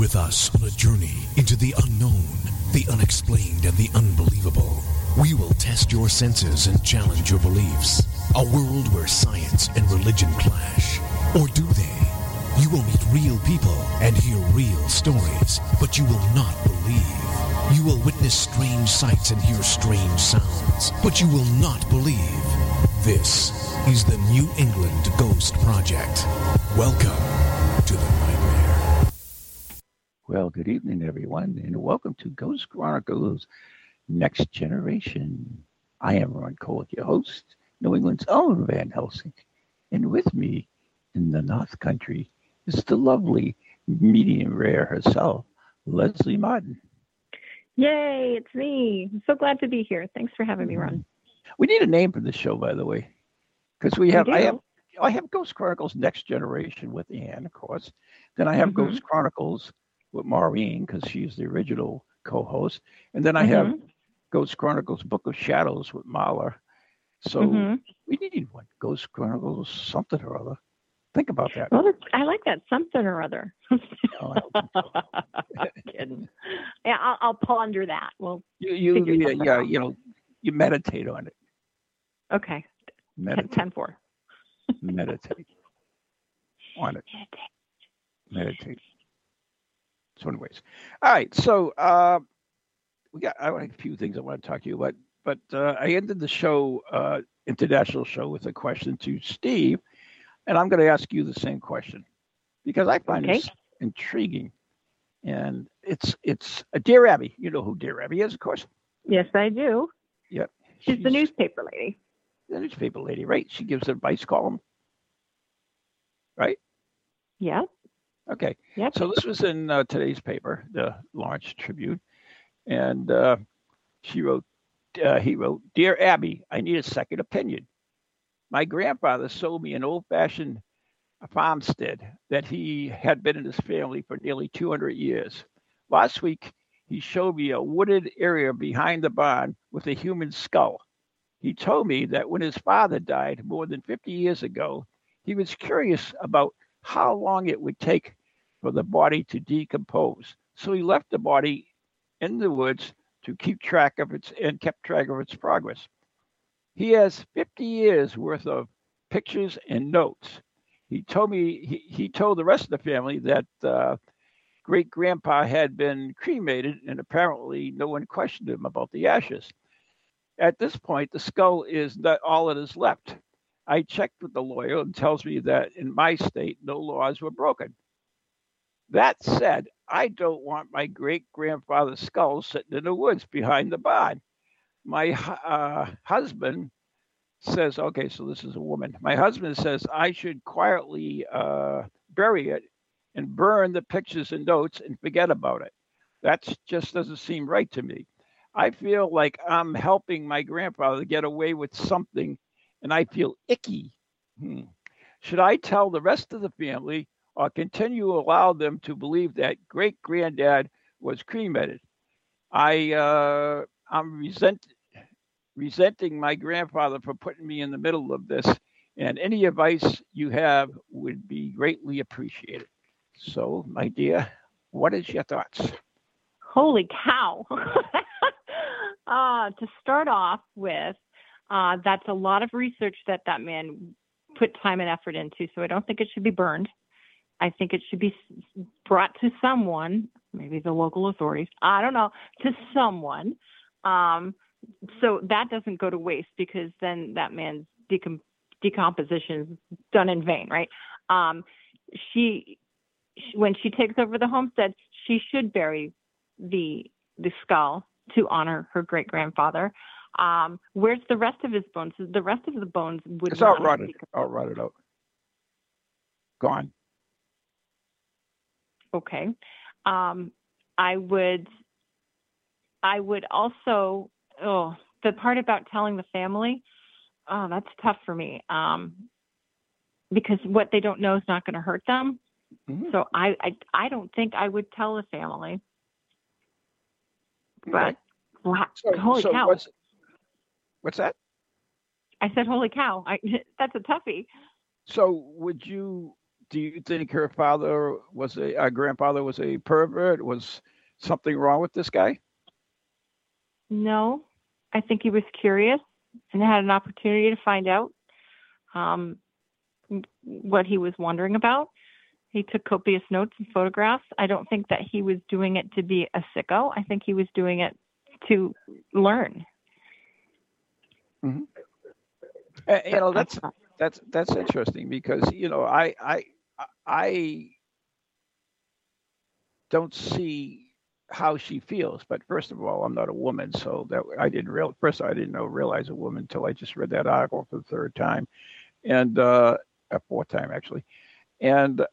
with us on a journey into the unknown, the unexplained, and the unbelievable. We will test your senses and challenge your beliefs. A world where science and religion clash. Or do they? You will meet real people and hear real stories, but you will not believe. You will witness strange sights and hear strange sounds, but you will not believe. This is the New England Ghost Project. Welcome to the nightmare. Well, good evening, everyone, and welcome to Ghost Chronicles Next Generation. I am Ron Cole, your host, New England's own Van Helsing. And with me in the North Country is the lovely medium rare herself, Leslie Martin. Yay, it's me. I'm so glad to be here. Thanks for having me, Ron. We need a name for the show, by the way, because I have Ghost Chronicles Next Generation with Anne, of course. Then I have Ghost Chronicles with Maureen, because she's the original co-host. And then I have Ghost Chronicles Book of Shadows with Marla. So we need one. Ghost Chronicles something or other. Think about that. Well, I like that, something or other. I'm kidding. Yeah, I'll ponder that. Well, you meditate on it. Okay. Meditate. 10-4. Meditate on it. Meditate. So anyways. All right. So I have a few things I want to talk to you about, but I ended the show, international show, with a question to Steve, and I'm going to ask you the same question because I find this intriguing. And it's Dear Abby. You know who Dear Abby is, of course. Yes, I do. Yep. She's the newspaper lady. The newspaper lady, right? She gives an advice column, right? Yeah. Okay. Yep. So this was in today's paper, the Lawrence Tribune, and he wrote, Dear Abby, I need a second opinion. My grandfather sold me an old-fashioned farmstead that he had been in his family for nearly 200 years. Last week, he showed me a wooded area behind the barn with a human skull. He told me that when his father died more than 50 years ago, he was curious about how long it would take for the body to decompose. So he left the body in the woods to keep track of its progress. He has 50 years worth of pictures and notes. He told me he told the rest of the family that great grandpa had been cremated, and apparently no one questioned him about the ashes. At this point, the skull is not all that is left. I checked with the lawyer and tells me that in my state, no laws were broken. That said, I don't want my great-grandfather's skull sitting in the woods behind the barn. My husband says, okay, so this is a woman. My husband says I should quietly bury it and burn the pictures and notes and forget about it. That just doesn't seem right to me. I feel like I'm helping my grandfather get away with something, and I feel icky. Should I tell the rest of the family or continue to allow them to believe that great-granddad was cremated? I'm resenting my grandfather for putting me in the middle of this, and any advice you have would be greatly appreciated. So, my dear, what is your thoughts? Holy cow. To start off with, that's a lot of research that man put time and effort into, so I don't think it should be burned. I think it should be brought to someone, maybe the local authorities, I don't know, to someone. So that doesn't go to waste because then that man's decomposition is done in vain, right? When she takes over the homestead, she should bury the skull to honor her great grandfather. Where's the rest of his bones? The rest of the bones would it's all rotted out. Gone. Okay. I would also, the part about telling the family, that's tough for me. Because what they don't know is not going to hurt them. So I don't think I would tell the family. But holy cow. What's that? I said, holy cow. That's a toughie. So would you do you think her father was grandfather was a pervert? Was something wrong with this guy? No, I think he was curious and had an opportunity to find out um, what he was wondering about. He took copious notes and photographs. I don't think that he was doing it to be a sicko. I think he was doing it to learn. Mm-hmm. That's interesting because I don't see how she feels. But first of all, I'm not a woman, so that I didn't realize a woman until I just read that article for the third time, and a fourth time actually, and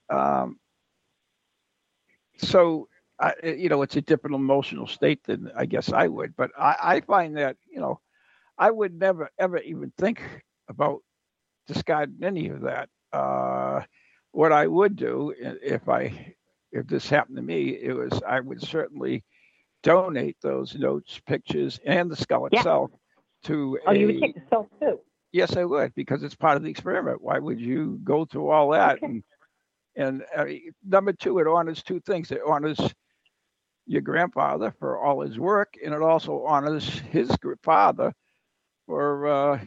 so it's a different emotional state than I guess I would. But I find that I would never ever even think about discarding any of that. What I would do if this happened to me, I would certainly donate those notes, pictures, and the skull itself to you would take the skull too? Yes, I would, because it's part of the experiment. Why would you go through all that? Okay. And number two, it honors two things. It honors your grandfather for all his work, and it also honors his father for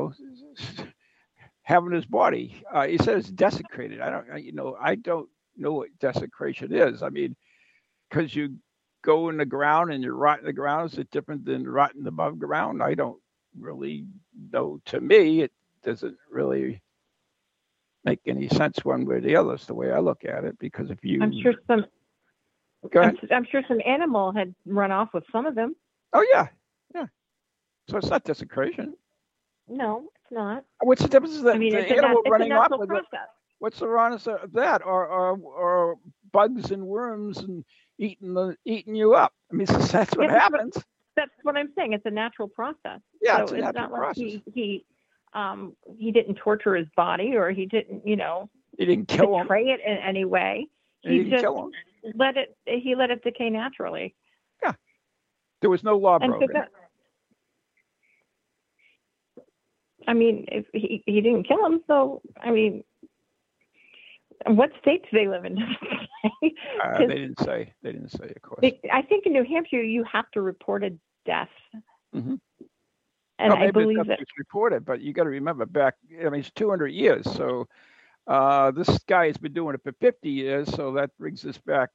having his body. He said it's desecrated. I don't know what desecration is. I mean, because you go in the ground and you rot in the ground, is it different than rotting above ground? I don't really know. To me, it doesn't really make any sense one way or the other. It's the way I look at it. Because if you, I'm sure some animal had run off with some of them. Oh yeah. So it's not desecration. No, it's not. What's the difference? The animal running off with it? What's the wrongness of that? Or bugs and worms and eating you up? I mean, that's what happens. That's what I'm saying. It's a natural process. Yeah, so it's a natural process. Like he didn't torture his body, or he didn't, he didn't kill him. Betray it in any way. He didn't kill him. He let it decay naturally. Yeah, there was no law broken. I mean, if he didn't kill him, so I mean, what state do they live in? They didn't say. They didn't say, of course. I think in New Hampshire you have to report a death. Mm-hmm. And I believe that it's reported, but you got to remember back. I mean, it's 200 years. So this guy has been doing it for 50 years. So that brings us back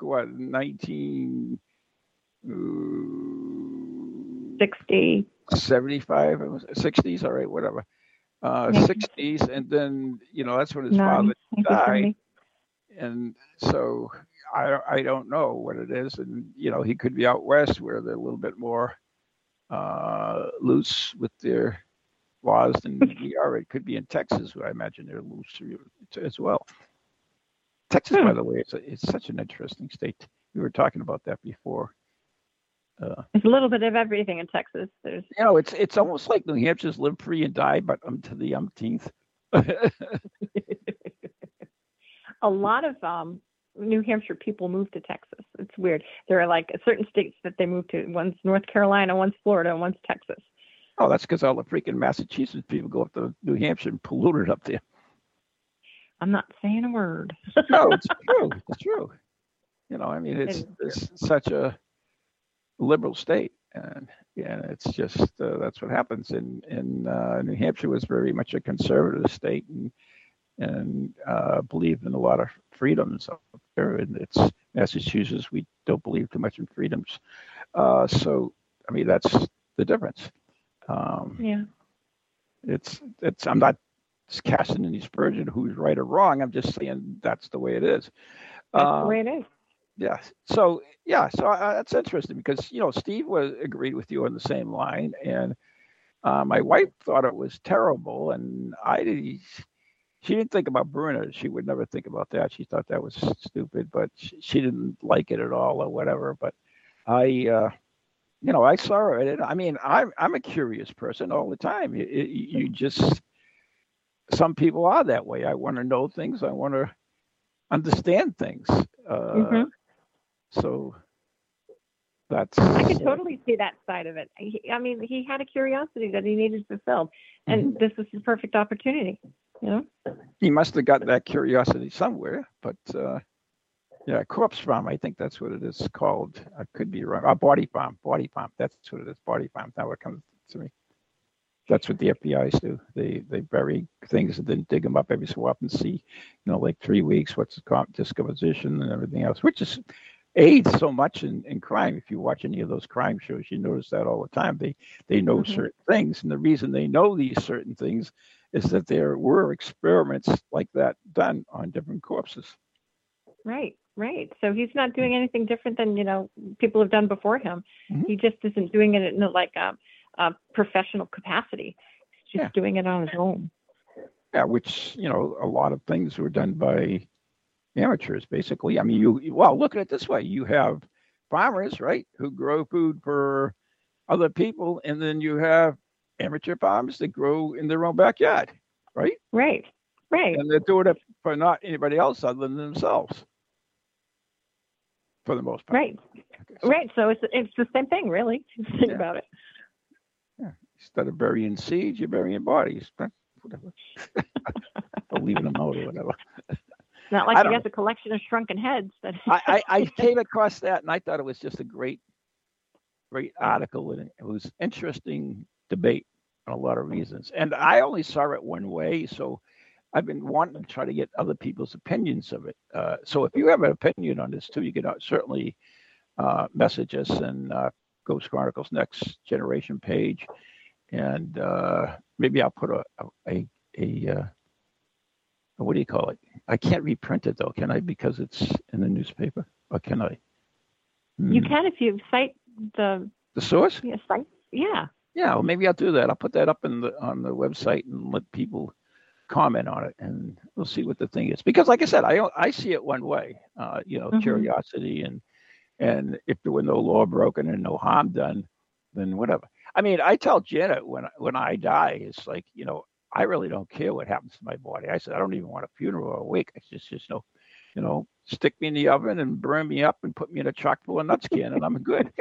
60, 75, 60s. All right, whatever. 60s, and then that's when his father died, and so I don't know what it is, and he could be out west where they're a little bit more loose with their laws than we are. It could be in Texas, where I imagine they're loose as well. Texas, by the way, it's such an interesting state. We were talking about that before. It's a little bit of everything in Texas. There's, it's almost like New Hampshire's live free and die, but to the umpteenth. A lot of New Hampshire people move to Texas. It's weird. There are like certain states that they move to. One's North Carolina, one's Florida, and one's Texas. Oh, that's because all the freaking Massachusetts people go up to New Hampshire and pollute it up there. I'm not saying a word. No, it's true. It's true. I mean, it's such a liberal state, and it's just that's what happens. In New Hampshire was very much a conservative state, and believed in a lot of freedoms up there. And it's Massachusetts, we don't believe too much in freedoms. So I mean, that's the difference. It's I'm not casting any aspersion who's right or wrong. I'm just saying that's the way it is. That's the way it is. Yeah. So that's interesting because Steve agreed with you on the same line, and my wife thought it was terrible, and she didn't think about burning it. She would never think about that. She thought that was stupid, but she didn't like it at all or whatever. But I saw it. I mean, I'm a curious person all the time. You just, some people are that way. I want to know things. I want to understand things. So that's. I can totally see that side of it. He had a curiosity that he needed fulfilled, and this was the perfect opportunity. You know? He must have got that curiosity somewhere, but yeah, corpse farm. I think that's what it is called. I could be wrong. Body farm. Body farm. That's what it is. Body farm. Now it comes to me. That's what the FBI's do. They bury things and then dig them up every so often, see, like 3 weeks, what's the discomposition and everything else, which is aids so much in crime. If you watch any of those crime shows, you notice that all the time. They know certain things, and the reason they know these certain things is that there were experiments like that done on different corpses. Right. So he's not doing anything different than people have done before him. Mhm. He just isn't doing it in a professional capacity. He's just doing it on his own. Yeah, which a lot of things were done by amateurs, basically. I mean, look at it this way: you have farmers, right, who grow food for other people, and then you have amateur farmers that grow in their own backyard, right? Right. And they're doing it for not anybody else other than themselves, for the most part. Right. Okay, right. So it's the same thing, really. Think about it. Yeah. Instead of burying seeds, you're burying bodies. Whatever. Or leaving them out or whatever. It's not like he has a collection of shrunken heads. I came across that, and I thought it was just a great article, and it was interesting debate on a lot of reasons. And I only saw it one way, so I've been wanting to try to get other people's opinions of it. So if you have an opinion on this too, you can certainly message us and Ghost Chronicles Next Generation page, and maybe I'll put a what do you call it? I can't reprint it though, can I? Because it's in the newspaper, or can I? You can if you cite the source. Yeah, site. Yeah. Yeah, well, maybe I'll do that. I'll put that up on the website and let people comment on it, and we'll see what the thing is. Because, like I said, I see it one way. Curiosity, and if there were no law broken and no harm done, then whatever. I mean, I tell Janet when I die, it's like I really don't care what happens to my body. I said I don't even want a funeral or a wake. It's just stick me in the oven and burn me up and put me in a chock full of nuts can, and I'm good.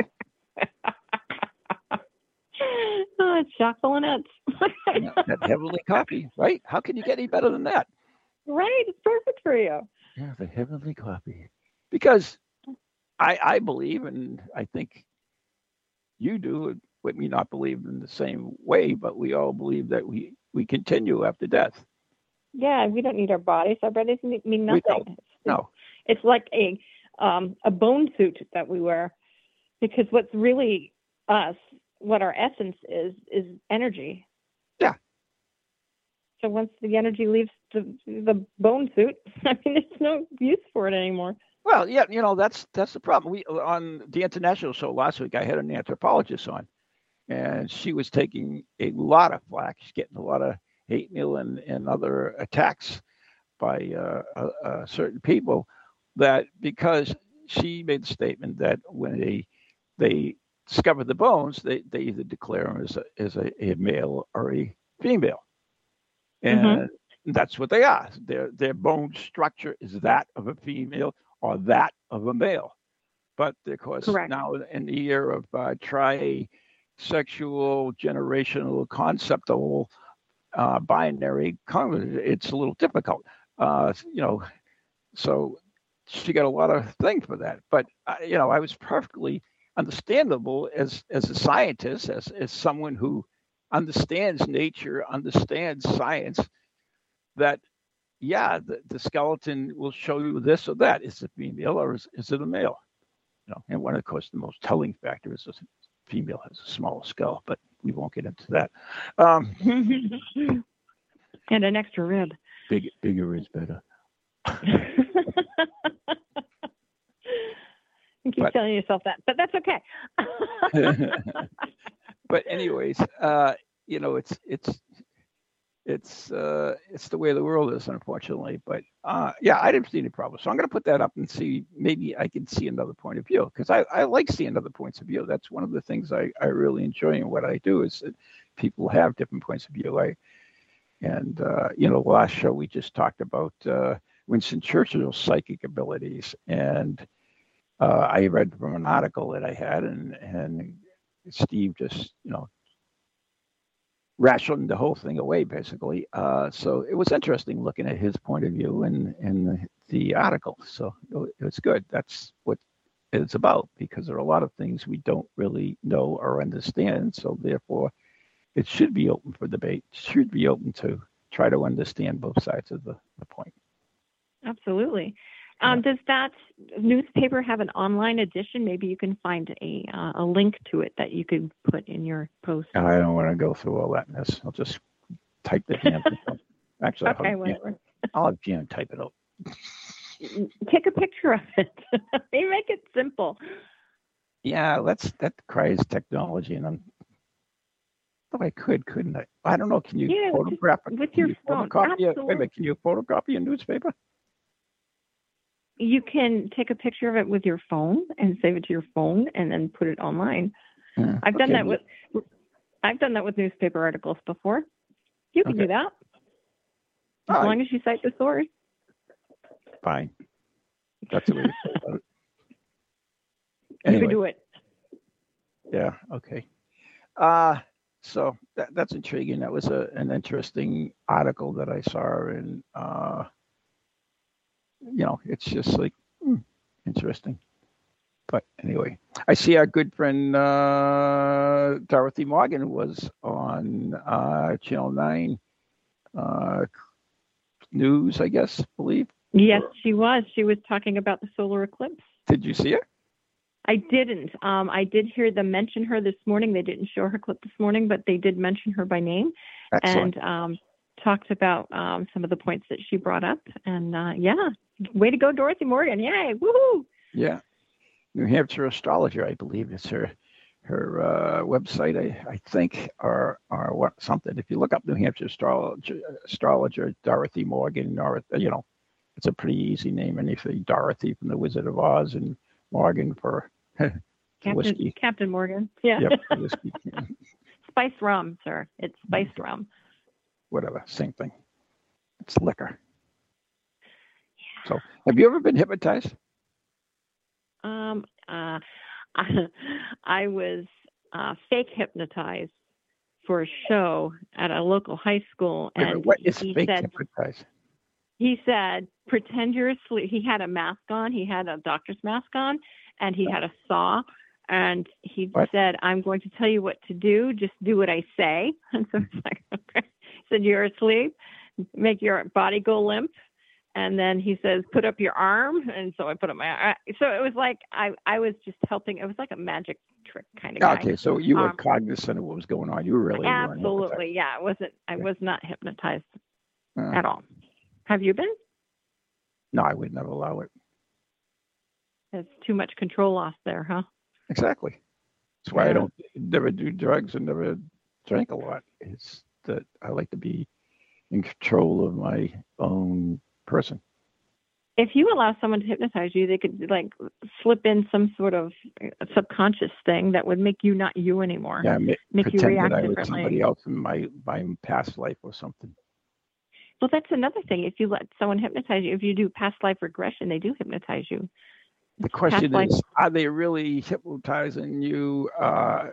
Chock full of nuts. That heavenly coffee, right? How can you get any better than that? Right, it's perfect for you. Yeah, the heavenly coffee. Because I believe, and I think you do, with me not believe in the same way, but we all believe that we continue after death. Yeah, we don't need our bodies. Our bodies mean nothing. No. It's like a bone suit that we wear, because what's really us, what our essence is energy. Yeah. So once the energy leaves the bone suit, I mean, there's no use for it anymore. Well, yeah, that's the problem. We on the international show last week, I had an anthropologist on, and she was taking a lot of flack. She's getting a lot of hate mail and other attacks by certain people, that because she made the statement that when they discover the bones, they either declare them as a male or a female, and that's what they are. Their bone structure is that of a female or that of a male. But of course, correct, now in the year of trisexual generational conceptual binary, it's a little difficult. So she got a lot of things for that. But I was perfectly understandable as a scientist, as someone who understands nature, understands science, that the skeleton will show you this or that. Is it female or is it a male? And one, of course, the most telling factor is the female has a smaller skull, but we won't get into that. And an extra rib. Bigger is better. You keep telling yourself that, but that's okay. But anyways, it's the way the world is, unfortunately. But I didn't see any problem. So I'm going to put that up and see, maybe I can see another point of view, because I like seeing other points of view. That's one of the things I really enjoy in what I do, is that people have different points of view. Last show we just talked about Winston Churchill's psychic abilities, and I read from an article that I had, and Steve just rationed the whole thing away, basically. So it was interesting looking at his point of view in the article. So it's good. That's what it's about, because there are a lot of things we don't really know or understand. So therefore, it should be open for debate. Should be open to try to understand both sides of the point. Absolutely. Yeah. Does that newspaper have an online edition? Maybe you can find a link to it that you could put in your post. I don't want to go through all that mess. I'll just type the damn thing up. Actually, Okay, whatever. I'll have Jan type it out. Take a picture of it. They make it simple. Yeah, that requires technology, and I couldn't I? I don't know. Can you Yeah, photograph it? with Can your you phone. photocopy it? Wait a Absolutely. minute, can you photocopy a newspaper? You can take a picture of it with your phone and save it to your phone and then put it online. I've done that with newspaper articles before. You can Okay. do that as All right. long as you cite the source. Fine. That's the way to go about it. You Anyway, can do it. yeah, okay. So that's intriguing. That was an interesting article that I saw, and it's just like interesting. But anyway, I see our good friend Dorothy Morgan was on Channel 9 News, I guess, believe. Yes, she was. She was talking about the solar eclipse. Did you see it? I didn't. I did hear them mention her this morning. They didn't show her clip this morning, but they did mention her by name. Excellent. And talked about some of the points that she brought up. And yeah, way to go, Dorothy Morgan. Yay, woohoo. Yeah. New Hampshire Astrologer, I believe it's her website, I think, or what something. If you look up New Hampshire Astrologer Dorothy Morgan, or it's a pretty easy name. Anything Dorothy from the Wizard of Oz and Morgan for whiskey. Captain Morgan. Yeah. Yep, for whiskey. Spiced rum, sir. It's spiced rum. Whatever, same thing. It's liquor. Yeah. So, have you ever been hypnotized? I was fake hypnotized for a show at a local high school, and What is fake hypnotized? He said, pretend you're asleep. He had a mask on. He had a doctor's mask on, and he had a saw. And he said, I'm going to tell you what to do. Just do what I say. And so it's like, okay. He said, you're asleep. Make your body go limp. And then he says, put up your arm. And so I put up my arm. So it was like I was just helping. It was like a magic trick kind of guy. Okay, so you were cognizant of what was going on. You were really absolutely, yeah. I was not hypnotized at all. Have you been? No, I would never allow it. There's too much control loss there, huh? Exactly. That's why I never do drugs and never drank a lot. It's that I like to be in control of my own person. If you allow someone to hypnotize you, they could like slip in some sort of subconscious thing that would make you not you anymore. Yeah, make you react that I differently. was somebody else in my past life or something. Well, that's another thing. If you let someone hypnotize you, if you do past life regression, they do hypnotize you. The question is, are they really hypnotizing you? Are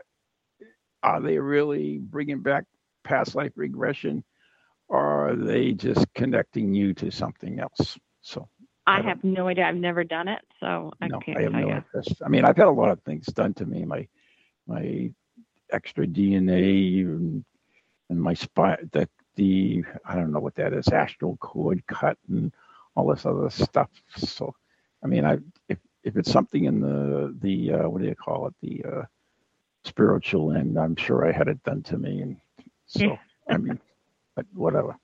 they really bringing back past life regression? Or are they just connecting you to something else? So I have no idea. I've never done it, so I can't have tell no you. interest. I mean, I've had a lot of things done to me. My extra DNA and my spine, the I don't know what that is, astral cord cut and all this other stuff. So, I mean, if it's something in the what do you call it, the spiritual end, I'm sure I had it done to me, and so I mean, but whatever.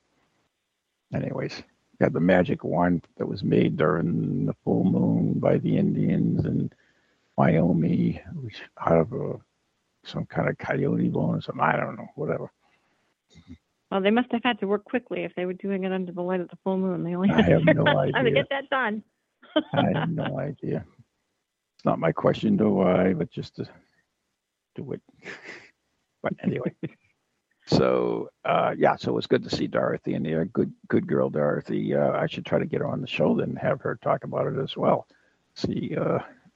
Anyways, got the magic wand that was made during the full moon by the Indians in Wyoming, which out of some kind of coyote bone or something. I don't know, whatever. Well, they must have had to work quickly if they were doing it under the light of the full moon. They only I had have no idea. time to get that done. I have no idea. It's not my question to why, but just to do it. But anyway. So so it was good to see Dorothy in there. Good girl, Dorothy. I should try to get her on the show then and have her talk about it as well. See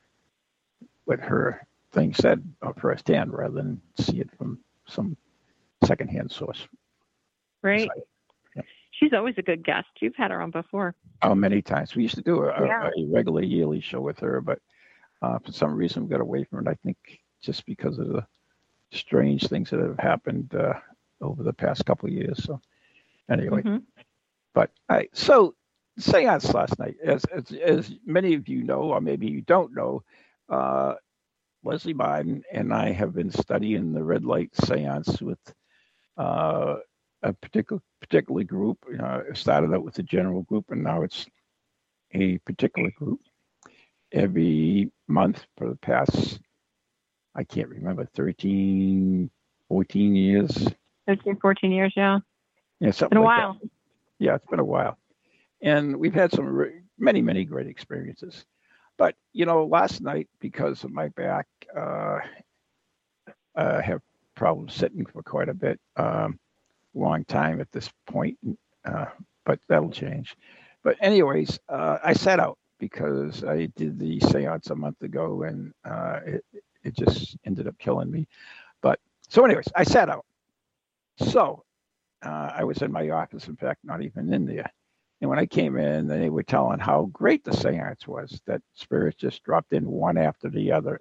what her thing said firsthand rather than see it from some secondhand source. Right. So, yeah. She's always a good guest. You've had her on before. Oh, many times. We used to do Yeah. a regular yearly show with her, but for some reason we got away from it. I think just because of the strange things that have happened over the past couple of years. So anyway, but so seance last night, as many of you know, or maybe you don't know, Leslie Biden and I have been studying the red light seance with a particular group. It started out with a general group, and now it's a particular group. Every month for the past, I can't remember, 13, 14 years. 13, 14 years, yeah. Yeah, something been a like while. that. Yeah, it's been a while. And we've had some many, many great experiences. But, last night, because of my back, I have problems sitting for quite a bit, long time at this point, but that'll change. But anyways, I sat out because I did the seance a month ago, and it just ended up killing me. But so anyways, I sat out. So I was in my office, in fact, not even in there. And when I came in, they were telling how great the seance was, that spirits just dropped in one after the other.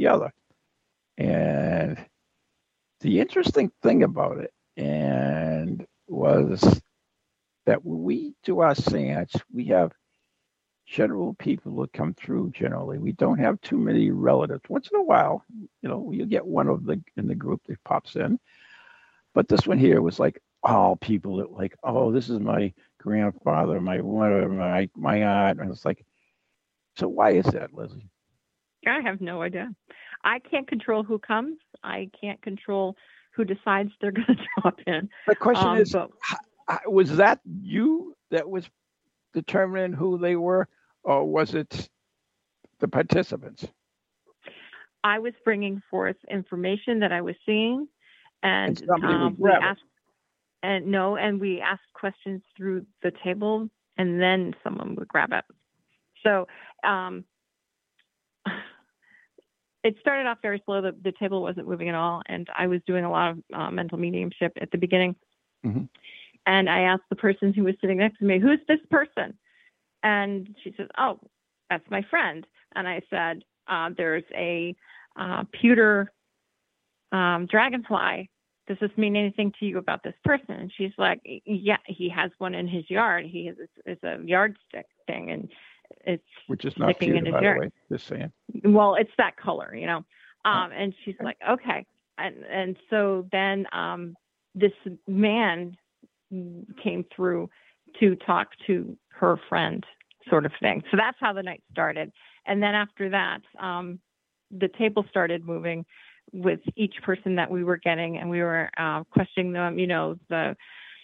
And the interesting thing about it was that when we do our seance, we have general people that come through generally. We don't have too many relatives. Once in a while, you get one in the group that pops in. But this one here was like all people that like, oh, this is my grandfather, my aunt. And it's like, so why is that, Leslie? I have no idea. I can't control who comes. I can't control who decides they're going to drop in. The question is, was that you that was determining who they were, or was it the participants? I was bringing forth information that I was seeing, and we asked questions through the table, and then someone would grab it. So it started off very slow. The table wasn't moving at all, and I was doing a lot of mental mediumship at the beginning. Mm-hmm. And I asked the person who was sitting next to me, "Who's this person?" And she says, "Oh, that's my friend." And I said, "There's a pewter dragonfly. Does this mean anything to you about this person?" And she's like, "Yeah, he has one in his yard. It's a yardstick thing, and it's which is not pewter, by the way. Just saying. Well, it's that color, And she's like, "Okay." And so then this man came through to talk to her friend, sort of thing. So that's how the night started. And then after that, the table started moving with each person that we were getting, and we were questioning them, the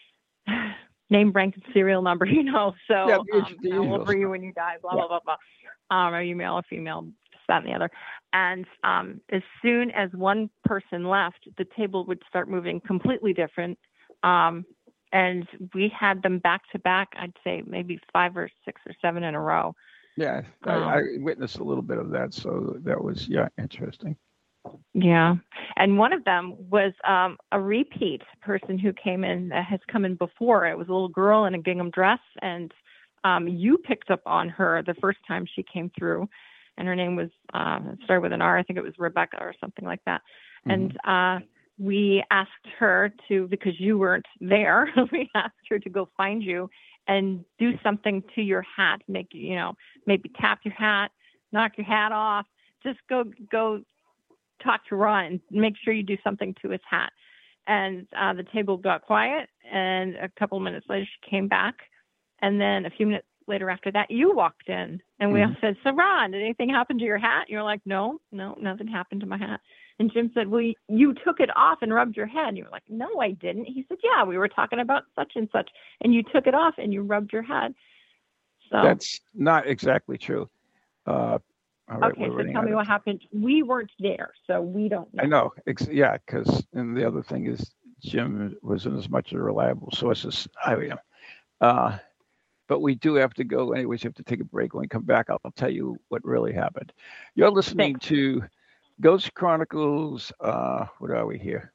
name, rank, and serial number, so how old were you when you died, blah, blah, blah, blah. Are you male or female, this, that, and the other. And as soon as one person left, the table would start moving completely different. And we had them back to back, I'd say maybe 5 or 6 or 7 in a row. Yeah, I witnessed a little bit of that. So that was, interesting. Yeah. And one of them was a repeat person who came in, that has come in before. It was a little girl in a gingham dress. And you picked up on her the first time she came through. And her name was, started with an R. I think it was Rebecca or something like that. Mm-hmm. And we asked her to, because you weren't there, we asked her to go find you and do something to your hat, maybe tap your hat, knock your hat off, just go talk to Ron and make sure you do something to his hat. And the table got quiet, and a couple of minutes later she came back, and then a few minutes later after that you walked in, and we all said, "So Ron, did anything happen to your hat?" And you're like, no, nothing happened to my hat. And Jim said, "Well, you took it off and rubbed your head." And you were like, "No, I didn't." He said, "Yeah, we were talking about such and such, and you took it off and you rubbed your head." So that's not exactly true. All right, okay, so tell me what happened. We weren't there, so we don't know. I know. Yeah, because, and the other thing is Jim wasn't as much a reliable source as I am. But we do have to go. Anyways, you have to take a break. When we come back, I'll tell you what really happened. You're listening to Ghost Chronicles. What are we here?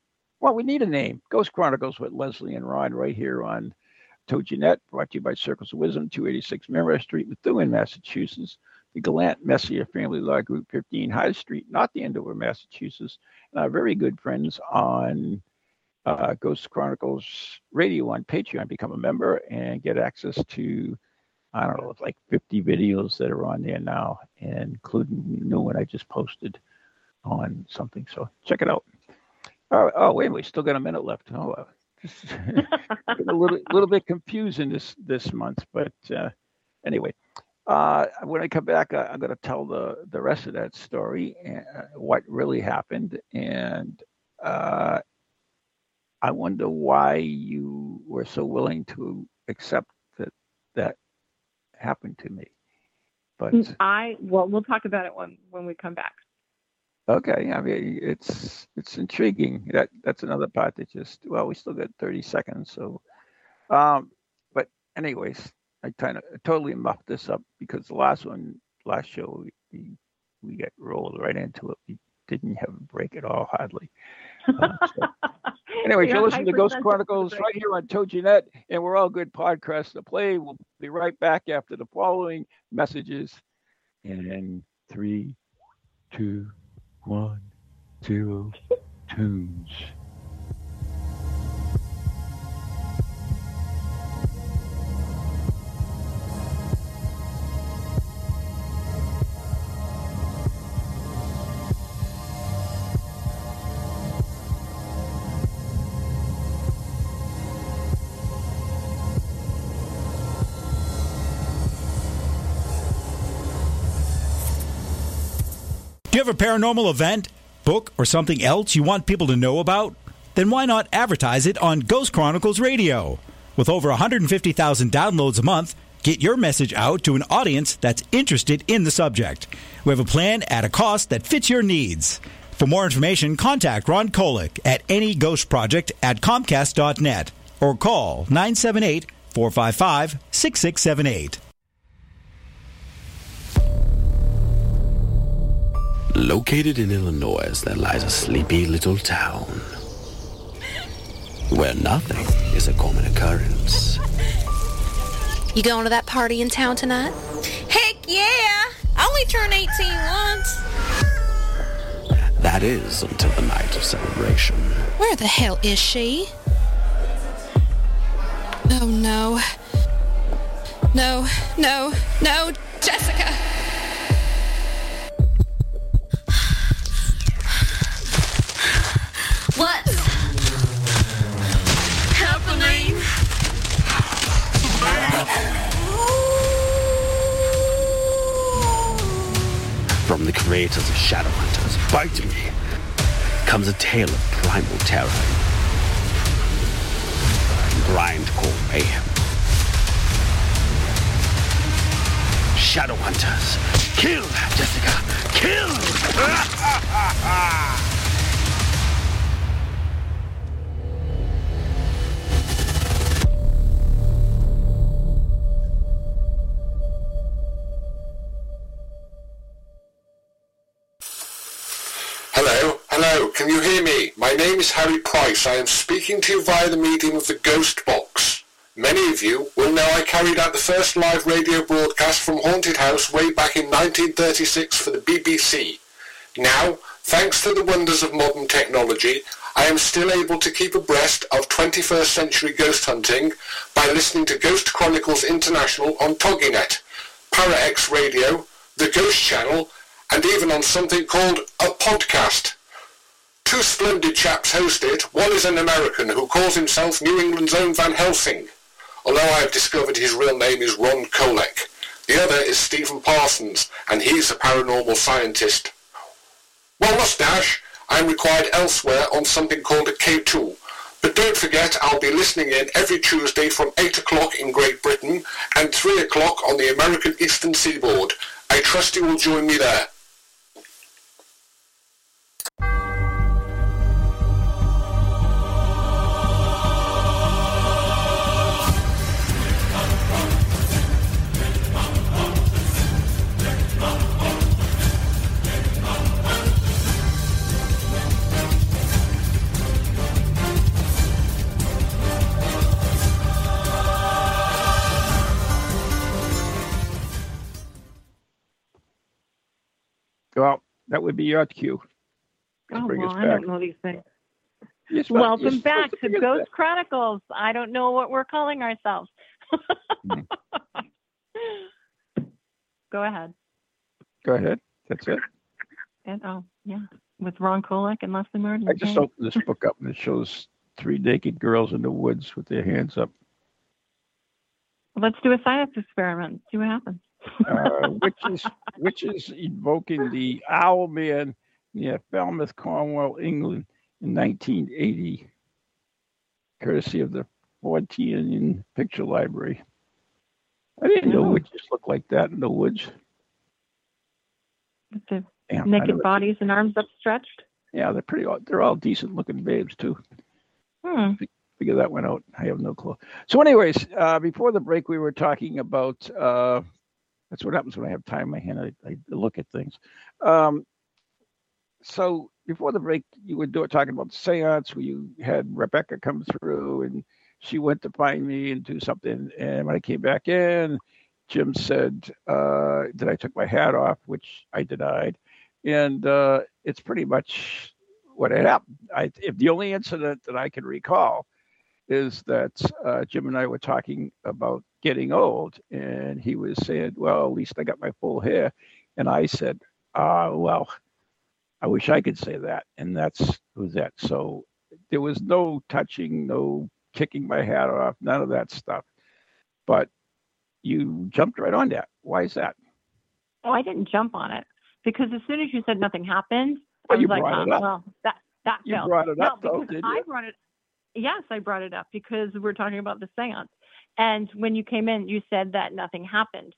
Well, we need a name. Ghost Chronicles with Leslie and Ron right here on TogiNet, brought to you by Circles of Wisdom, 286 Monroe Street, Methuen, Massachusetts. The Gallant Messier Family Law Group, 15 High Street, not the Andover, Massachusetts. And our very good friends on Ghost Chronicles Radio on Patreon. Become a member and get access to, I don't know, it's like 50 videos that are on there now, including the new one I just posted on something. So check it out. Oh, wait, we still got a minute left. Oh, just a little bit confusing this month, but anyway. When I come back, I'm going to tell the rest of that story and what really happened. And I wonder why you were so willing to accept that happened to me. But we'll talk about it when we come back. Okay. I mean, it's intriguing. That's another part that we still got 30 seconds. So, but anyways, I totally muffed this up because the last show, we got rolled right into it. We didn't have a break at all, hardly. Anyway, you're listening to Ghost Chronicles right here on TogiNet, and we're all good podcasts to play. We'll be right back after the following messages. And 3, 2, 1, 0, tunes. Do you have a paranormal event, book, or something else you want people to know about? Then why not advertise it on Ghost Chronicles Radio? With over 150,000 downloads a month, get your message out to an audience that's interested in the subject. We have a plan at a cost that fits your needs. For more information, contact Ron Kolick at anyghostproject@comcast.net or call 978-455-6678. Located in Illinois, there lies a sleepy little town where nothing is a common occurrence. You going to that party in town tonight? Heck yeah! I only turned 18 once. That is until the night of celebration. Where the hell is she? Oh, no. No, Jessica! What's happening? From the creators of Shadowhunters, Bite Me, comes a tale of primal terror and grindcore mayhem. Shadowhunters, kill, Jessica, kill! Hello, can you hear me? My name is Harry Price. I am speaking to you via the medium of the Ghost Box. Many of you will know I carried out the first live radio broadcast from Haunted House way back in 1936 for the BBC. Now, thanks to the wonders of modern technology, I am still able to keep abreast of 21st century ghost hunting by listening to Ghost Chronicles International on TogiNet, ParaX Radio, the Ghost Channel, and even on something called a podcast. Two splendid chaps host it. One is an American who calls himself New England's own Van Helsing, although I have discovered his real name is Ron Kolick. The other is Stephen Parsons, and he's a paranormal scientist. Well, mustache, I'm required elsewhere on something called a K2. But don't forget, I'll be listening in every Tuesday from 8 o'clock in Great Britain and 3 o'clock on the American Eastern Seaboard. I trust you will join me there. Well, that would be your cue. Oh, bring well, us I back. don't know these things. You're Welcome back supposed to bring us Ghost back. Chronicles. I don't know what we're calling ourselves. Go ahead. Go ahead. That's it. And, with Ron Kolek and Leslie Martin. I just opened this book up and it shows 3 naked girls in the woods with their hands up. Let's do a science experiment. See what happens. Which is invoking the Owl Man near Falmouth, Cornwall, England in 1980, courtesy of the Fortean Picture Library. I didn't know witches look like that in the woods. With the Damn, naked bodies and arms upstretched. Yeah, they're all decent looking babes too. Figure that one out. I have no clue. So anyways, before the break, we were talking about, that's what happens when I have time in my hand. I look at things. So before the break, you were talking about the seance where you had Rebecca come through and she went to find me and do something. And when I came back in, Jim said that I took my hat off, which I denied. And it's pretty much what had happened. If the only incident that I can recall is that Jim and I were talking about getting old, and he was saying, well, at least I got my full hair. And I said, well, I wish I could say that. And that's who's that. So there was no touching, no kicking my hat off, none of that stuff. But you jumped right on that. Why is that? Oh, I didn't jump on it because as soon as you said nothing happened, well, I was you like, brought it up. well, that you felt. brought it up, no, though, because didn't I you? brought it. Yes, I brought it up because we're talking about the seance. And when you came in, you said that nothing happened.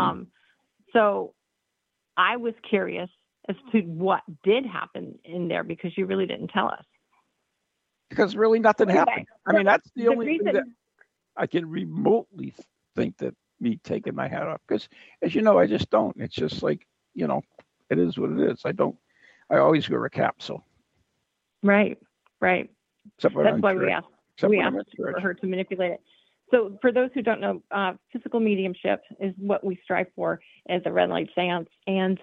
So I was curious as to what did happen in there because you really didn't tell us. Because really nothing happened. I mean, that's the only reason thing that I can remotely think that me taking my hat off. Because, as you know, I just don't. It's just like, it is what it is. I always wear a cap, so. Right. Except when That's I'm why church. we asked for her to manipulate it. So for those who don't know, physical mediumship is what we strive for as a red light seance. And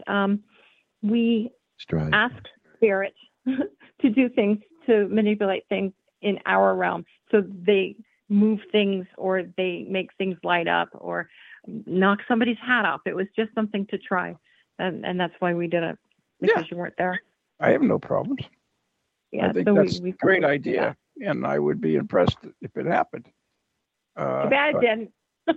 we ask spirit to do things, to manipulate things in our realm. So they move things or they make things light up or knock somebody's hat off. It was just something to try. And that's why we did it, because you weren't there. I have no problems. Yeah, I think so that's we a great idea, and I would be impressed if it happened. Too bad it didn't.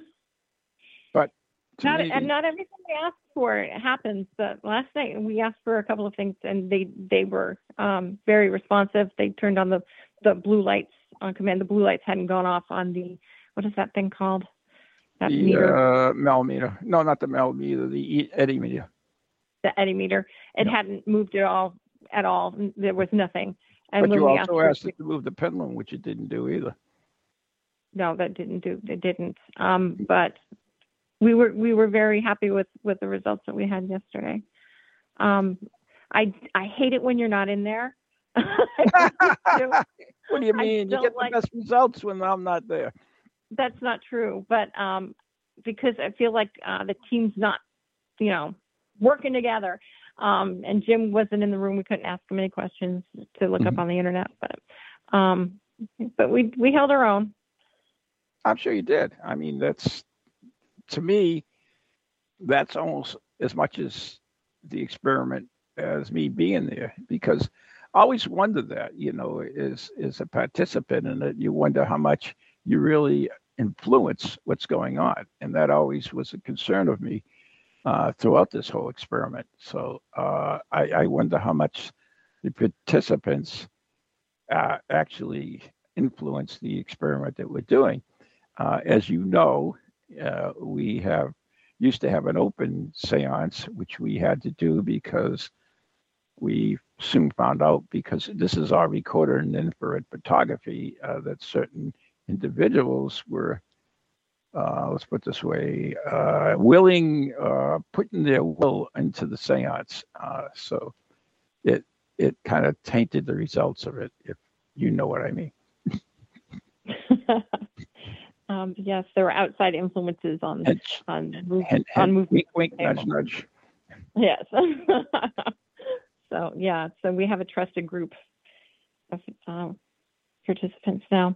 But not everything we asked for happens. But last night we asked for a couple of things, and they were very responsive. They turned on the blue lights on command. The blue lights hadn't gone off on the, what is that thing called? That meter? Mel meter. No, not the Mel meter. The Eddy meter. The Eddy meter. It hadn't moved at all. There was nothing. And but when you we also asked it to move the pendulum, which it didn't do either. No, it didn't. But we were very happy with the results that we had yesterday. I hate it when you're not in there. What do you mean? You get the best results when I'm not there. That's not true. But because I feel like the team's not, working together. And Jim wasn't in the room. We couldn't ask him any questions to look up on the internet. But we held our own. I'm sure you did. I mean, to me, that's almost as much as the experiment as me being there, because I always wondered that, as a participant in it, you wonder how much you really influence what's going on. And that always was a concern of me throughout this whole experiment. So I wonder how much the participants actually influence the experiment that we're doing. As you know, we used to have an open seance, which we had to do because we soon found out, because this is our recorder and infrared photography, that certain individuals were, let's put it this way, putting their will into the seance. So it kind of tainted the results of it, if you know what I mean. Yes, there were outside influences on movement. Wink, wink, nudge, nudge. Yes. So yeah, so we have a trusted group of participants now.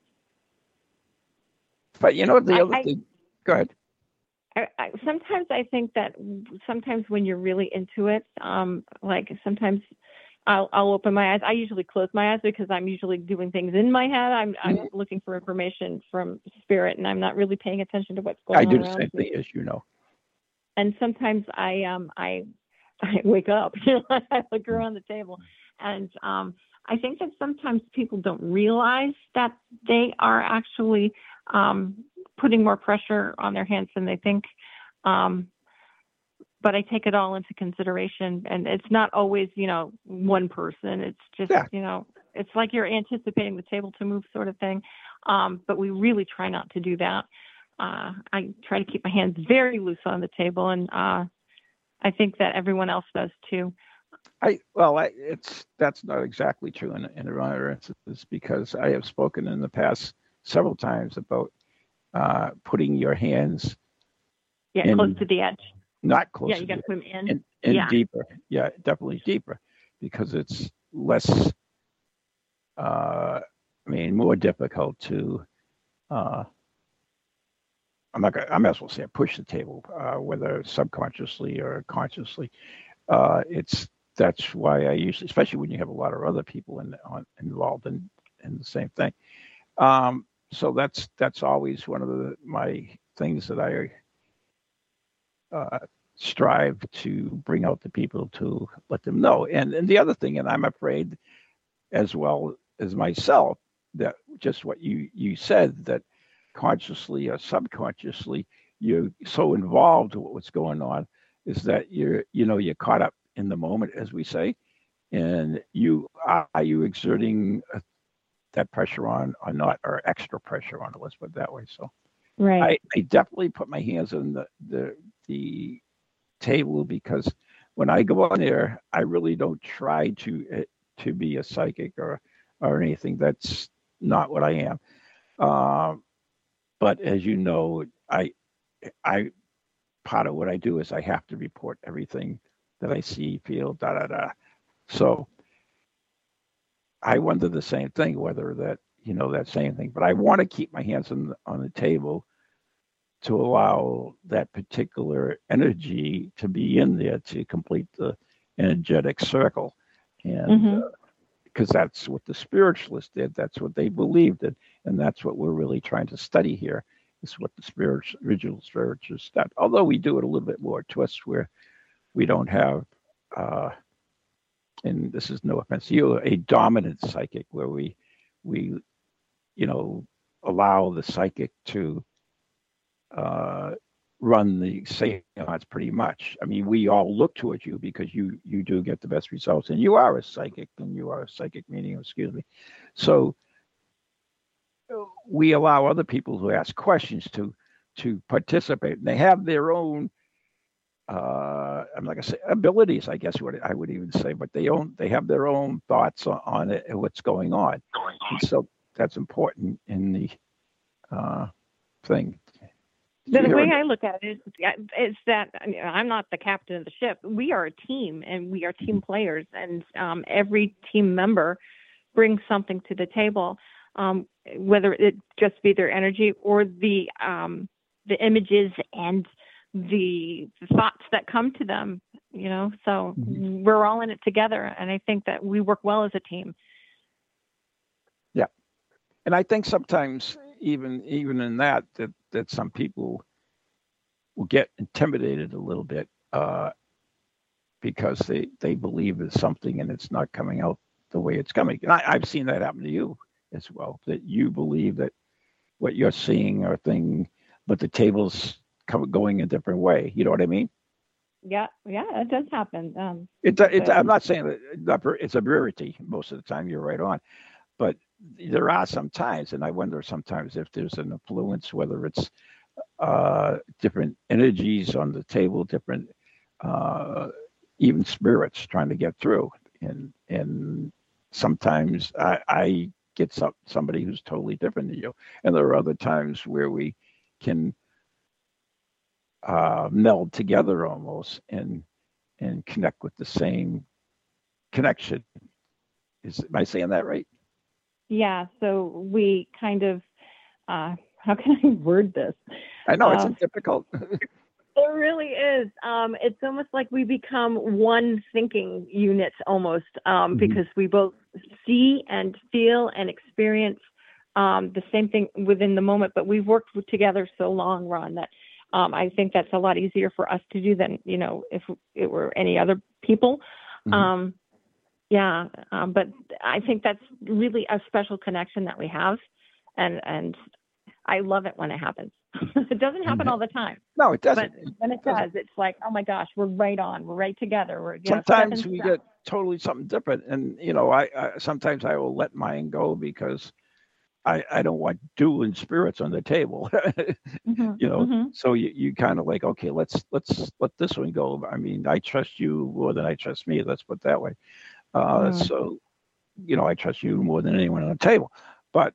But the other thing, go ahead. Sometimes I think that sometimes when you're really into it, like sometimes I'll open my eyes. I usually close my eyes because I'm usually doing things in my head. I'm looking for information from spirit, and I'm not really paying attention to what's going on. I do the around same me. thing, as you know. And sometimes I wake up, I look around the table, and I think that sometimes people don't realize that they are actually putting more pressure on their hands than they think. But I take it all into consideration, and it's not always, one person. It's just, it's like you're anticipating the table to move sort of thing. But we really try not to do that. I try to keep my hands very loose on the table, and I think that everyone else does too. That's not exactly true in other instances, because I have spoken in the past several times about putting your hands close to the edge. Not close. Yeah, you got to put them in deeper. Yeah, definitely deeper, because it's less. More difficult to. I might as well say push the table, whether subconsciously or consciously. That's why I usually, especially when you have a lot of other people involved in the same thing. So that's always one of my things that I strive to bring out to people, to let them know. And the other thing, and I'm afraid as well as myself, that just what you said, that consciously or subconsciously you're so involved with what's going on, is that you're caught up in the moment, as we say, and are you exerting that pressure on or not, or extra pressure on it, let's put it that way. So right. I definitely put my hands on the table, because when I go on there, I really don't try to be a psychic or anything. That's not what I am. But as you know, I part of what I do is I have to report everything that I see, feel, So I wonder the same thing, whether that same thing. But I want to keep my hands on the table to allow that particular energy to be in there to complete the energetic circle, and because that's what the spiritualists did, that's what they believed in, and that's what we're really trying to study here, is what the original spiritualists did. Although we do it a little bit more twists, where we don't have, and this is no offense to you, a dominant psychic, where we allow the psychic to run the seance pretty much. I mean, we all look towards you because you do get the best results, and you are a psychic, medium, excuse me. So we allow other people who ask questions to participate, and they have their own I'm not gonna say abilities, I guess what I would even say, but they have their own thoughts on it and what's going on. And so that's important in the thing. The way I look at it is that I'm not the captain of the ship. We are a team, and we are team players, and every team member brings something to the table, whether it just be their energy or the images and the thoughts that come to them. So we're all in it together, and I think that we work well as a team. Yeah, and I think sometimes even in that some people will get intimidated a little bit because they believe there's something and it's not coming out the way it's coming. And I've seen that happen to you as well, that you believe that what you're seeing or thing, but the table's going a different way. You know what I mean? Yeah, it does happen. I'm not saying that it's a rarity. Most of the time you're right on, but there are some times, and I wonder sometimes if there's an influence, whether it's different energies on the table, different even spirits trying to get through, and sometimes I get somebody who's totally different than you, and there are other times where we can meld together almost, and and connect with the same connection. Am I saying that right? Yeah. So we kind of, how can I word this? I know it's difficult. It really is. It's almost like we become one thinking unit almost, because we both see and feel and experience the same thing within the moment. But we've worked together so long, Ron, that I think that's a lot easier for us to do than, if it were any other people. But I think that's really a special connection that we have. And I love it when it happens. It doesn't happen all the time. No, it doesn't. But when it does, it's like, oh my gosh, we're right on. We're right together. Sometimes we get totally something different. And, I sometimes I will let mine go because I don't want dueling spirits on the table. So you kind of like, okay, let's let this one go. I mean, I trust you more than I trust me. Let's put it that way. So, I trust you more than anyone on the table. But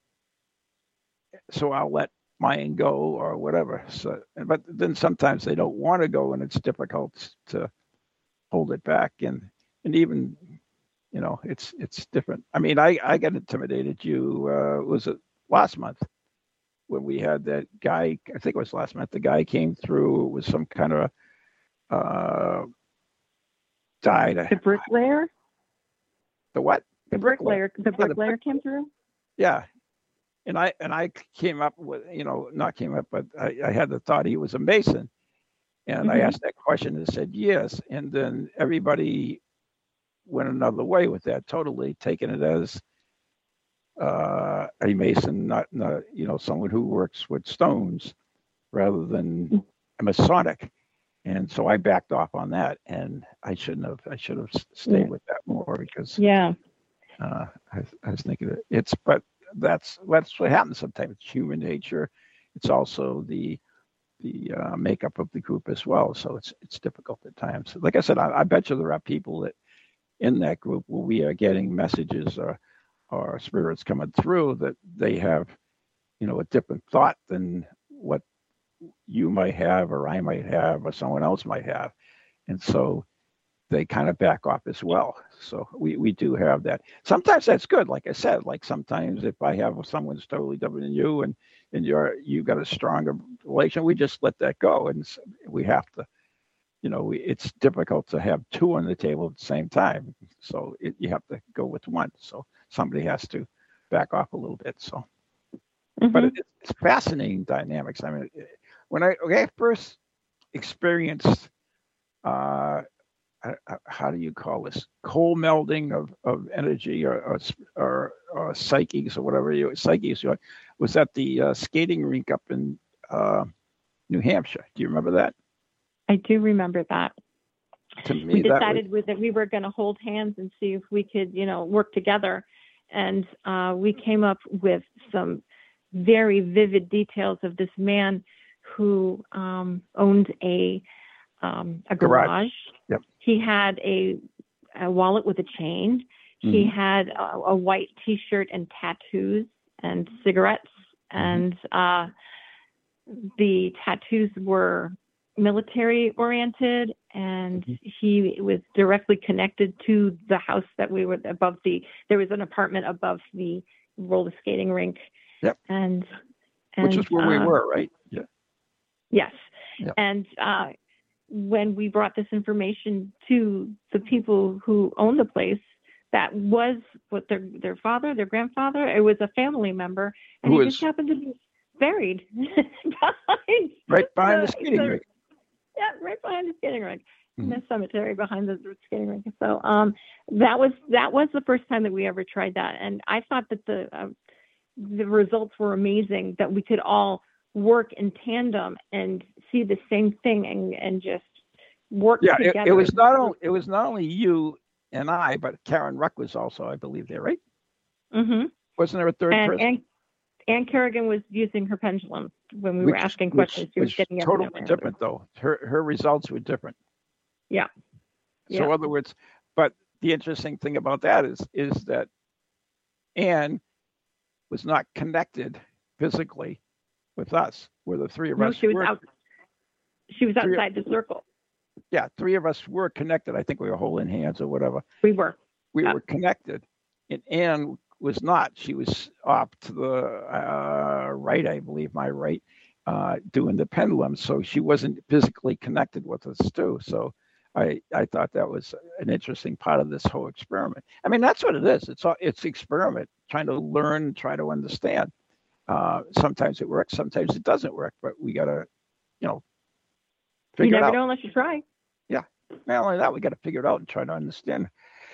so I'll let mine go or whatever. So, but then sometimes they don't want to go, and it's difficult to hold it back. And even, it's different. I mean, I got intimidated. Was it last month when we had that guy? I think it was last month. The guy came through with some kind of died. The bricklayer. The what? The bricklayer. The bricklayer came through. Yeah. And I came up with, not came up, but I had the thought he was a Mason. And I asked that question and said yes. And then everybody went another way with that, totally taking it as a Mason, not someone who works with stones rather than a Masonic. And so I backed off on that, and I should have stayed with that more because I was thinking but that's what happens sometimes. It's human nature. It's also the makeup of the group as well. So it's difficult at times. Like I said, I bet you there are people that in that group where we are getting messages or spirits coming through that they have, a different thought than what you might have or I might have or someone else might have. And so they kind of back off as well. So we do have that. Sometimes that's good. Like I said, like sometimes if I have someone's totally different than you and you got a stronger relation, we just let that go. And we have to, it's difficult to have two on the table at the same time. So you have to go with one. So somebody has to back off a little bit. So, but it's fascinating dynamics. I mean, when I first experienced, how do you call this? Cold melding of energy or psychics or whatever psychics was at the skating rink up in New Hampshire. Do you remember that? I do remember that. To me, we decided that we were going to hold hands and see if we could, work together. And we came up with some very vivid details of this man who owned a garage. Yep. He had a wallet with a chain. He had a white T-shirt and tattoos and cigarettes. And the tattoos were military oriented, and he was directly connected to the house that we were above. There was an apartment above the roller skating rink. Yep. And which is where we were, right? Yeah. Yes. Yep. And when we brought this information to the people who owned the place, that was what their father, their grandfather, it was a family member, and he just happened to be buried behind the skating rink. Yeah, right behind the skating rink, in the cemetery behind the skating rink. So that was the first time that we ever tried that, and I thought that the results were amazing. That we could all work in tandem and see the same thing and just work together. It was not only you and I, but Karen Ruck was also, I believe, there, right? Mm-hmm. Wasn't there a third person? Ann Kerrigan was using her pendulum when we were asking questions. She was getting totally different, though. Her results were different. Yeah. So, in other words, but the interesting thing about that is that Ann was not connected physically with us, where the three of us she was outside the circle. yeah, three of us were connected. I think we were holding hands or whatever. We were. We were connected, and Anne was not. She was off to the right, I believe, my right, doing the pendulum. So she wasn't physically connected with us too. So I thought that was an interesting part of this whole experiment. I mean, that's what it is. It's experiment, trying to learn, try to understand. Sometimes it works, sometimes it doesn't work, but we gotta, figure it out. You never know unless you try. Yeah. Not only that, we got to figure it out and try to understand.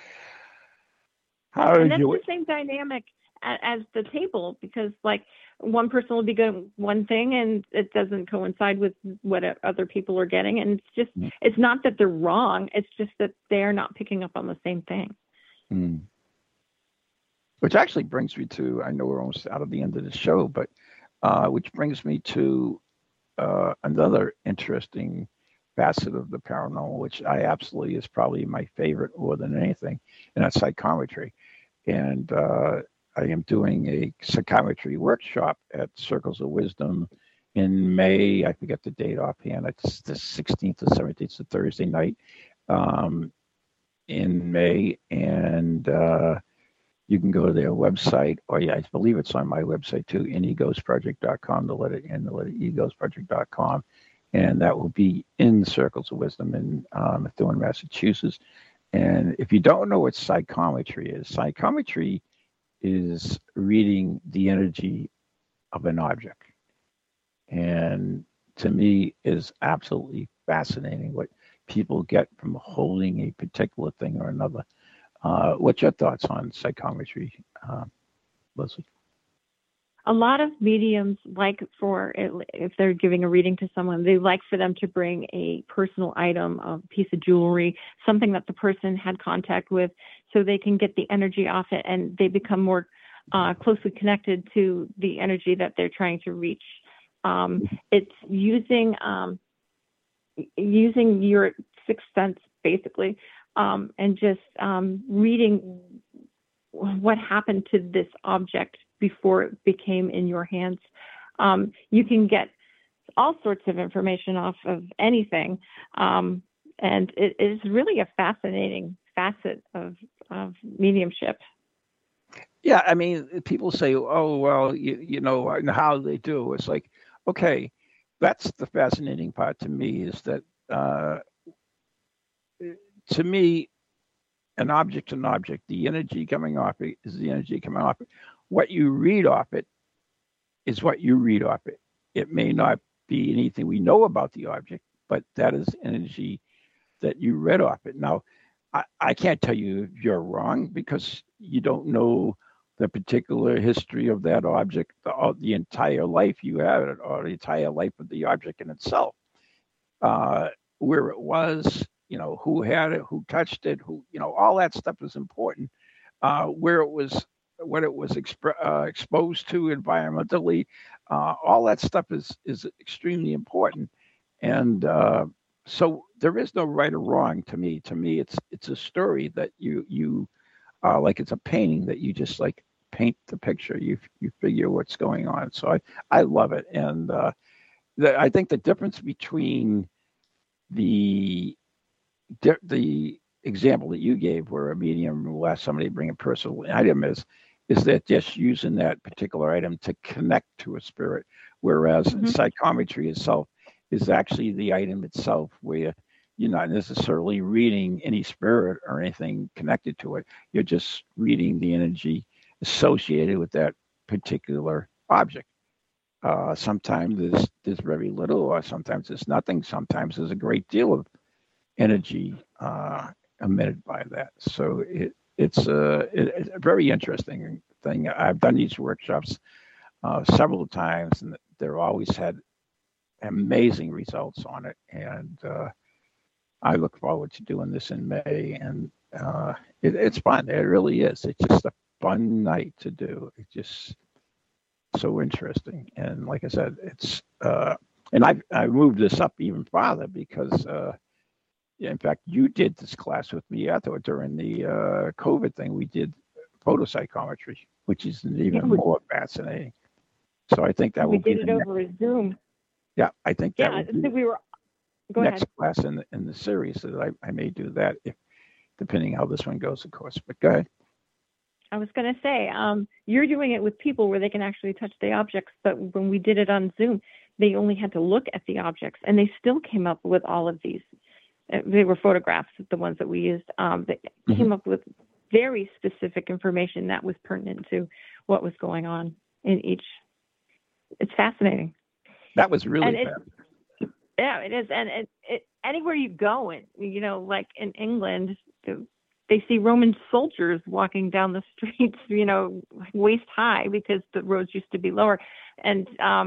And that's the same dynamic as the table, because like one person will be good one thing and it doesn't coincide with what other people are getting. And it's just, it's not that they're wrong. It's just that they're not picking up on the same thing. Which actually brings me to, I know we're almost out of the end of the show, but which brings me to another interesting facet of the paranormal, which I absolutely is probably my favorite more than anything, and that's psychometry. And I am doing a psychometry workshop at Circles of Wisdom in May. I forget the date offhand. It's the 16th or 17th. It's a Thursday night in May. And you can go to their website, or I believe it's on my website too, neghostproject.com, the letter N, the letter E, ghostproject.com. And that will be in Circles of Wisdom in Methuen, Massachusetts. And if you don't know what psychometry is reading the energy of an object. And to me is absolutely fascinating what people get from holding a particular thing or another. What's your thoughts on psychometry, Leslie? A lot of mediums like if they're giving a reading to someone, they like for them to bring a personal item, a piece of jewelry, something that the person had contact with, so they can get the energy off it and they become more closely connected to the energy that they're trying to reach. It's using your sixth sense, basically, and just reading what happened to this object before it became in your hands. You can get all sorts of information off of anything. And it is really a fascinating facet of mediumship. Yeah, I mean, people say, oh, well, you know, and how they do. It's like, okay, that's the fascinating part to me, is that to me, an object, the energy coming off it is the energy coming off it. What you read off it is what you read off it. It may not be anything we know about the object, but that is energy that you read off it. Now, I can't tell you if you're wrong, because you don't know the particular history of that object, the entire life you have it, or the entire life of the object in itself, where it was, you know, who had it, who touched it, who, you know, all that stuff is important. Where it was, what it was exposed to environmentally, all that stuff is extremely important. And so there is no right or wrong to me. To me, it's a story that you like, it's a painting that you just like paint the picture. You figure what's going on. So I love it. And I think the difference between the example that you gave, where a medium will ask somebody to bring a personal item, is that just using that particular item to connect to a spirit, whereas psychometry itself is actually the item itself, where you're not necessarily reading any spirit or anything connected to it. You're just reading the energy associated with that particular object. Sometimes there's very little, or sometimes there's nothing. Sometimes there's a great deal of energy emitted by that. So it's a very interesting thing. I've done these workshops several times, and they've always had amazing results on it. And I look forward to doing this in May, and it's fun. It really is. It's just a fun night to do. It's just so interesting. And like I said, it's and I moved this up even farther because in fact, you did this class with me during the COVID thing. We did photopsychometry, which is even more fascinating. So I think that we did it over Zoom. Yeah, I think that. Yeah, so next class in the series that I may do that, if depending how this one goes, of course. But go ahead. I was going to say, you're doing it with people where they can actually touch the objects, but when we did it on Zoom, they only had to look at the objects, and they still came up with all of these. They were photographs, the ones that we used. That came up with very specific information that was pertinent to what was going on in each. It's fascinating. That was really fast. Yeah, it is. And it, anywhere you go, and like in England, they see Roman soldiers walking down the streets, waist high, because the roads used to be lower. And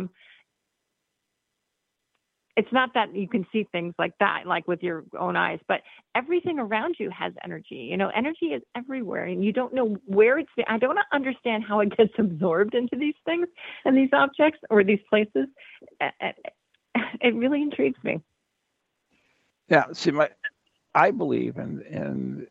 it's not that you can see things like that, like with your own eyes, but everything around you has energy. Energy is everywhere, and you don't know where it's. I don't understand how it gets absorbed into these things and these objects or these places. It really intrigues me. Yeah, see, I believe in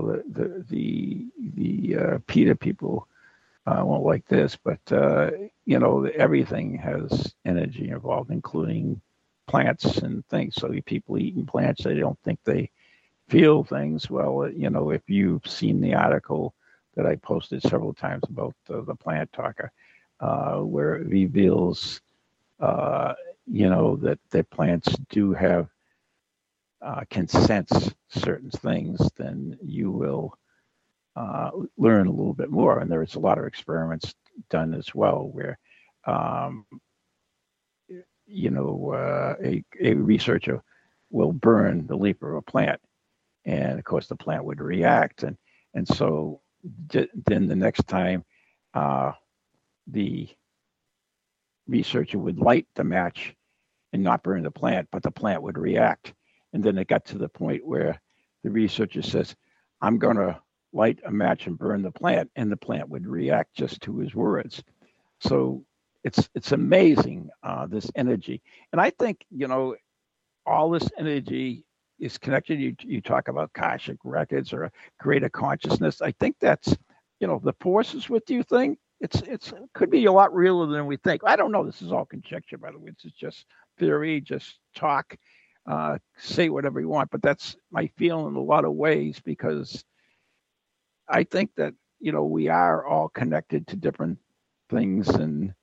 the PETA people won't like this, but everything has energy involved, including plants and things. So people eating plants, they don't think they feel things. Well, if you've seen the article that I posted several times about the plant talker, where it reveals, that plants do have can sense certain things, then you will learn a little bit more. And there's a lot of experiments done as well where, a researcher will burn the leaf of a plant, and of course the plant would react. And so then the next time the researcher would light the match and not burn the plant, but the plant would react. And then it got to the point where the researcher says, I'm going to light a match and burn the plant, and the plant would react just to his words. So it's amazing, this energy. And I think, all this energy is connected. You talk about Akashic records or a greater consciousness. I think that's, the forces with you thing. It could be a lot realer than we think. I don't know. This is all conjecture, by the way. This is just theory, just talk. Say whatever you want, but that's my feeling in a lot of ways, because I think that we are all connected to different things, and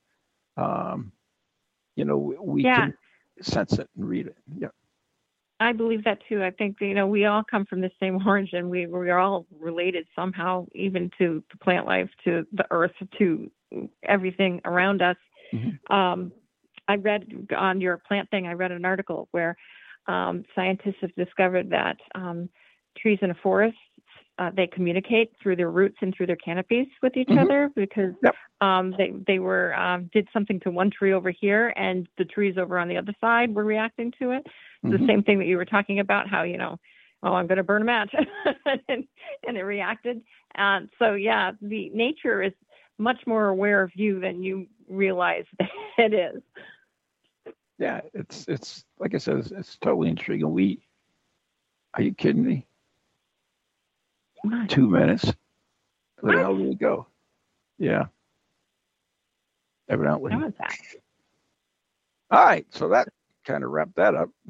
we can sense it and read it. Yeah, I believe that too. I think we all come from the same origin. We are all related somehow, even to the plant life, to the earth, to everything around us. Mm-hmm. I read on your plant thing. I read an article where scientists have discovered that trees in a forest, they communicate through their roots and through their canopies with each other, because they were did something to one tree over here, and the trees over on the other side were reacting to it. The same thing that you were talking about, how I'm going to burn a match, and it reacted. So yeah, the nature is much more aware of you than you realize it is. Yeah, it's like I said, it's totally intriguing. Are you kidding me? 2 minutes. Where the hell did we go? Yeah. Evidently. That was fast. All right, so that kind of wrapped that up.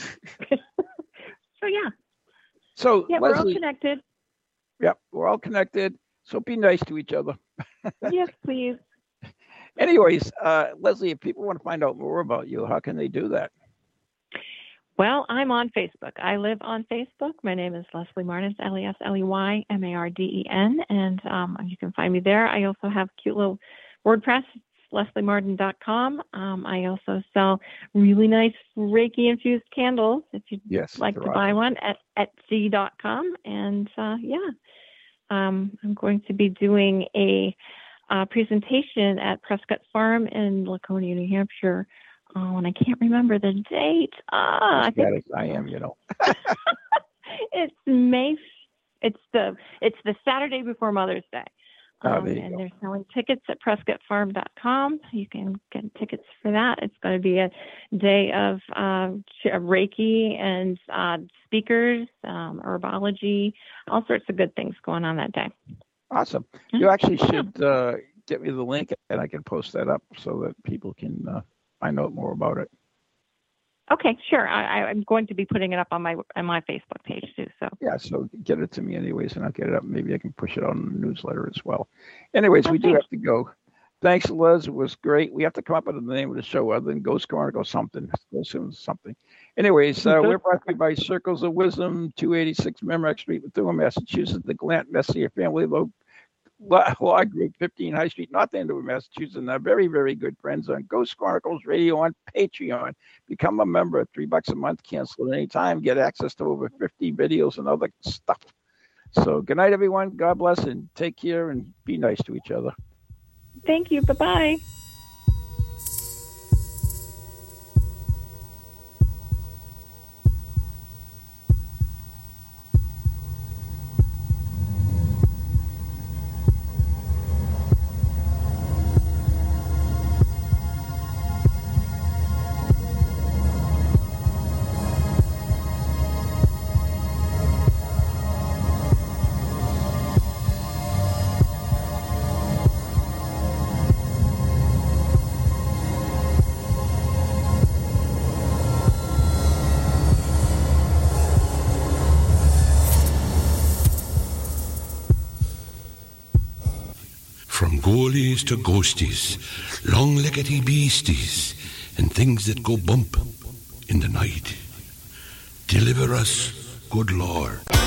So yeah. So yeah, Leslie, we're all connected. Yep, we're all connected. So be nice to each other. Yes, please. Anyways, Leslie, if people want to find out more about you, how can they do that? Well, I'm on Facebook. I live on Facebook. My name is Leslie Marden, LesleyMarden, and you can find me there. I also have a cute little WordPress, lesliemarden.com. I also sell really nice Reiki-infused candles if you'd like to buy one at Etsy.com. And I'm going to be doing a presentation at Prescott Farm in Laconia, New Hampshire. And I can't remember the date. I am. It's May. It's the Saturday before Mother's Day. And they're selling tickets at PrescottFarm.com. You can get tickets for that. It's going to be a day of Reiki and speakers, herbology, all sorts of good things going on that day. Awesome. You actually should get me the link, and I can post that up so that people can find out more about it. Okay, sure. I'm going to be putting it up on my Facebook page too. So yeah, so get it to me anyways, and I'll get it up. Maybe I can push it on the newsletter as well. Anyways, we do have to go. Thanks, Liz. It was great. We have to come up with the name of the show other than Ghost Chronicle something. Something. Anyways, we're brought to you by Circles of Wisdom, 286 Merrimack Street, Methuen, Massachusetts. The Glant Messier Family Law Group, 15 High Street, North Andover, Massachusetts, and our very, very good friends on Ghost Chronicles Radio on Patreon. Become a member, $3 a month, cancel at any time, get access to over 50 videos and other stuff. So good night, everyone. God bless, and take care, and be nice to each other. Thank you. Bye-bye. From ghoulies to ghosties, long-leggedy beasties, and things that go bump in the night. Deliver us, good Lord.